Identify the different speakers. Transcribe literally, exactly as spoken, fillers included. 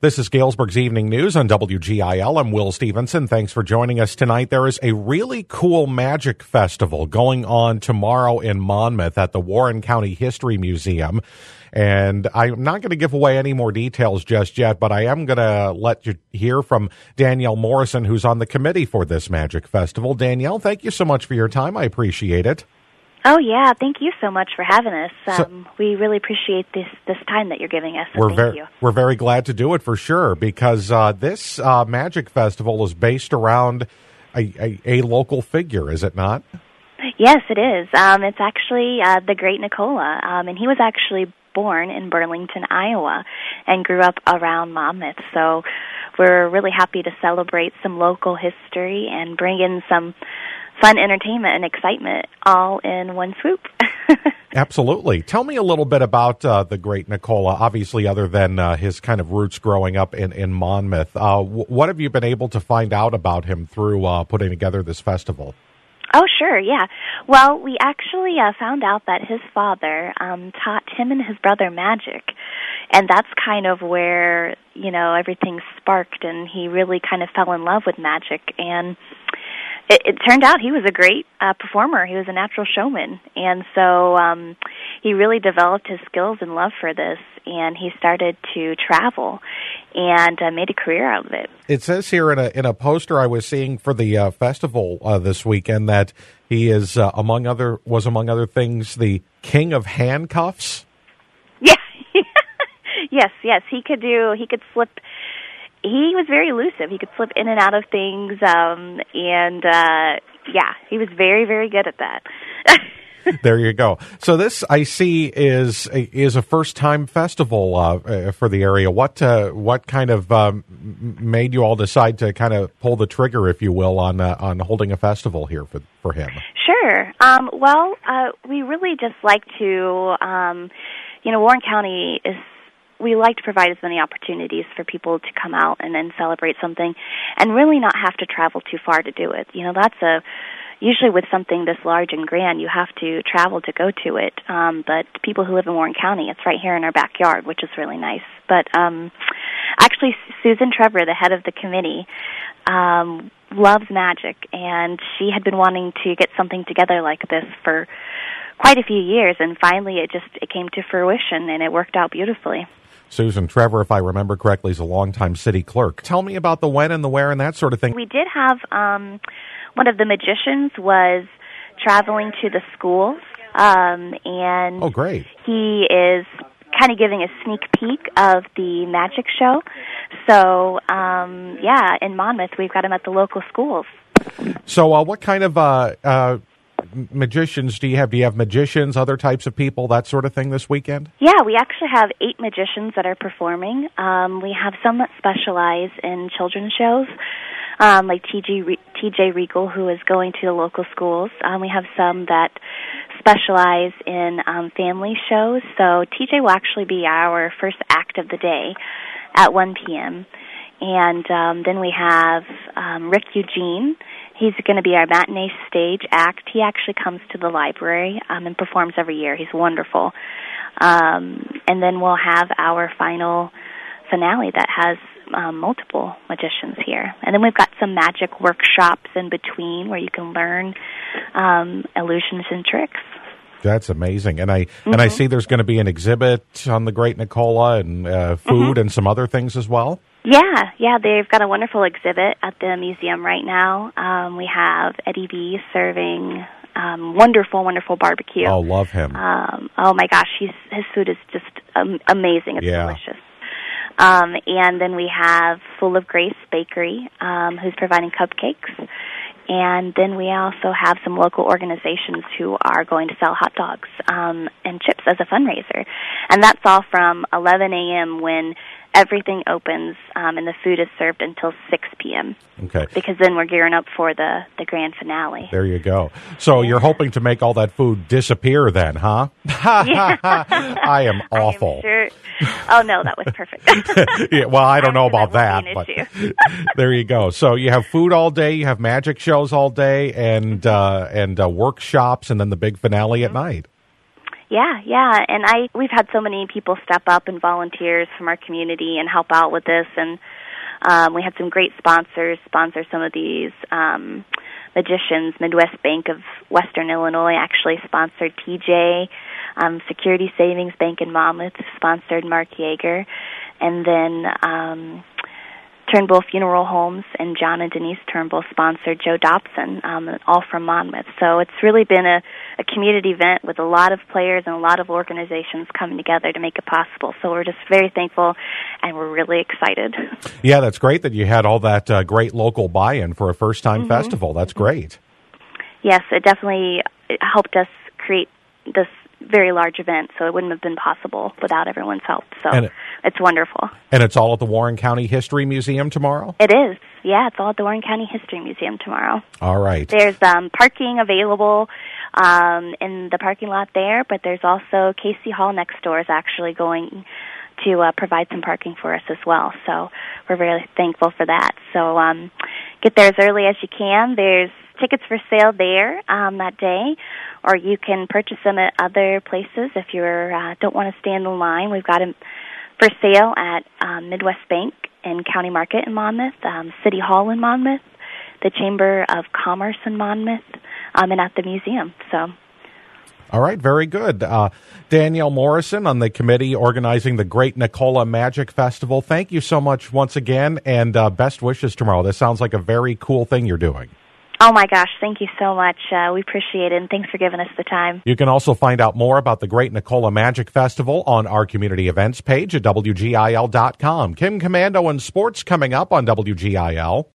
Speaker 1: This is Galesburg's Evening News on W G I L. I'm Will Stevenson. Thanks for joining us tonight. There is a really cool magic festival going on tomorrow in Monmouth at the Warren County History Museum. And I'm not going to give away any more details just yet, but I am going to let you hear from Danielle Morrison, who's on the committee for this magic festival. Danielle, thank you so much for your time. I appreciate it.
Speaker 2: Oh, yeah. Thank you so much for having us. Um,
Speaker 1: so,
Speaker 2: we really appreciate this this time that you're giving us. So
Speaker 1: we're
Speaker 2: thank
Speaker 1: very,
Speaker 2: you.
Speaker 1: We're very glad to do it for sure, because uh, this uh, Magic Festival is based around a, a, a local figure, is it not?
Speaker 2: Yes, it is. Um, it's actually uh, the Great Nicola, um, and he was actually born in Burlington, Iowa, and grew up around Monmouth. So we're really happy to celebrate some local history and bring in some fun entertainment and excitement all in one swoop.
Speaker 1: Absolutely. Tell me a little bit about uh, the Great Nicola, obviously other than uh, his kind of roots growing up in, in Monmouth. Uh, w- what have you been able to find out about him through uh, putting together this festival?
Speaker 2: Oh, sure, yeah. Well, we actually uh, found out that his father um, taught him and his brother magic, and that's kind of where, you know, everything sparked, and he really kind of fell in love with magic, and It, it turned out he was a great uh, performer. He was a natural showman. And so um, he really developed his skills and love for this, and he started to travel and uh, made a career out of it.
Speaker 1: It says here in a in a poster I was seeing for the uh, festival uh, this weekend that he is, uh, among other, was among other things, the king of handcuffs.
Speaker 2: Yeah. yes, yes. He could do, he could slip. He was very elusive. He could slip in and out of things, um, and, uh, yeah, he was very, very good at that.
Speaker 1: There you go. So this, I see, is a, is a first-time festival uh, for the area. What uh, what kind of um, made you all decide to kind of pull the trigger, if you will, on uh, on holding a festival here for for him?
Speaker 2: Sure. Um, well, uh, we really just like to, um, you know, Warren County is, we like to provide as many opportunities for people to come out and then celebrate something and really not have to travel too far to do it. You know, that's a, usually with something this large and grand, you have to travel to go to it. Um, but people who live in Warren County, it's right here in our backyard, which is really nice. But um, actually, Susan Trevor, the head of the committee, um, loves magic, and she had been wanting to get something together like this for quite a few years, and finally it just it came to fruition, and it worked out beautifully.
Speaker 1: Susan Trevor, if I remember correctly, is a longtime city clerk. Tell me about the when and the where and that sort of thing.
Speaker 2: We did have um, one of the magicians was traveling to the schools, um, and
Speaker 1: oh, great.
Speaker 2: He is kind of giving a sneak peek of the magic show. So, um, yeah, in Monmouth, we've got him at the local schools.
Speaker 1: So uh, what kind of uh, uh, magicians do you have? Do you have magicians, other types of people, that sort of thing this weekend?
Speaker 2: Yeah, we actually have eight magicians that are performing. Um, we have some that specialize in children's shows, um, like T J Re- T J Regal, who is going to the local schools. Um, we have some that specialize in um, family shows. So T J will actually be our first act of the day at one p.m. And um, then we have um, Rick Eugene. He's going to be our matinee stage act. He actually comes to the library um, and performs every year. He's wonderful. Um, and then we'll have our final finale that has um, multiple magicians here. And then we've got some magic workshops in between where you can learn um, illusions and tricks. That's
Speaker 1: amazing. And I mm-hmm. and I see there's going to be an exhibit on the Great Nicola and uh, food mm-hmm. and some other things as well.
Speaker 2: Yeah, yeah, they've got a wonderful exhibit at the museum right now. Um, we have Eddie B serving um, wonderful, wonderful barbecue.
Speaker 1: Oh, love him.
Speaker 2: Um, oh, my gosh, he's, his food is just um, amazing. It's
Speaker 1: yeah.
Speaker 2: delicious. Um, and then we have Full of Grace Bakery, um, who's providing cupcakes. And then we also have some local organizations who are going to sell hot dogs um, and chips as a fundraiser. And that's all from eleven a.m. when everything opens um, and the food is served until six p.m.
Speaker 1: Okay.
Speaker 2: Because then we're gearing up for the, the grand finale.
Speaker 1: There you go. So yeah. You're hoping to make all that food disappear then, huh?
Speaker 2: Yeah.
Speaker 1: I am awful.
Speaker 2: I am sure. Oh, no, that was perfect.
Speaker 1: Yeah, well, I don't know about that, but there you go. So you have food all day, you have magic shows all day, and uh, and uh, workshops, and then the big finale mm-hmm. at night.
Speaker 2: Yeah, yeah, and I we've had so many people step up and volunteers from our community and help out with this, and um, we had some great sponsors sponsor some of these um, magicians. Midwest Bank of Western Illinois actually sponsored T J. Um, Security Savings Bank in Monmouth sponsored Mark Yeager, and then um, Turnbull Funeral Homes and John and Denise Turnbull sponsored Joe Dobson, um, all from Monmouth. So it's really been a, a community event with a lot of players and a lot of organizations coming together to make it possible. So we're just very thankful, and we're really excited.
Speaker 1: Yeah, that's great that you had all that uh, great local buy-in for a first-time
Speaker 2: mm-hmm.
Speaker 1: festival. That's great.
Speaker 2: Yes, it definitely helped us create this very large event, so it wouldn't have been possible without everyone's help. So it, it's wonderful.
Speaker 1: And it's all at the Warren County History Museum tomorrow?
Speaker 2: It is. Yeah, it's all at the Warren County History Museum tomorrow.
Speaker 1: All right.
Speaker 2: There's um, parking available um, in the parking lot there, but there's also Casey Hall next door is actually going to uh, provide some parking for us as well. So we're very thankful for that. So um, get there as early as you can. There's tickets for sale there um, that day, or you can purchase them at other places if you uh, don't want to stand in line. We've got them for sale at um, Midwest Bank and County Market in Monmouth, um, City Hall in Monmouth, the Chamber of Commerce in Monmouth, um, and at the museum. So.
Speaker 1: All right, very good. Uh, Danielle Morrison on the committee organizing the Great Nicola Magic Festival. Thank you so much once again, and uh, best wishes tomorrow. This sounds like a very cool thing you're doing.
Speaker 2: Oh, my gosh. Thank you so much. Uh, we appreciate it, and thanks for giving us the time.
Speaker 1: You can also find out more about the Great Nicola Magic Festival on our community events page at W G I L dot com. Kim Komando and sports coming up on W G I L.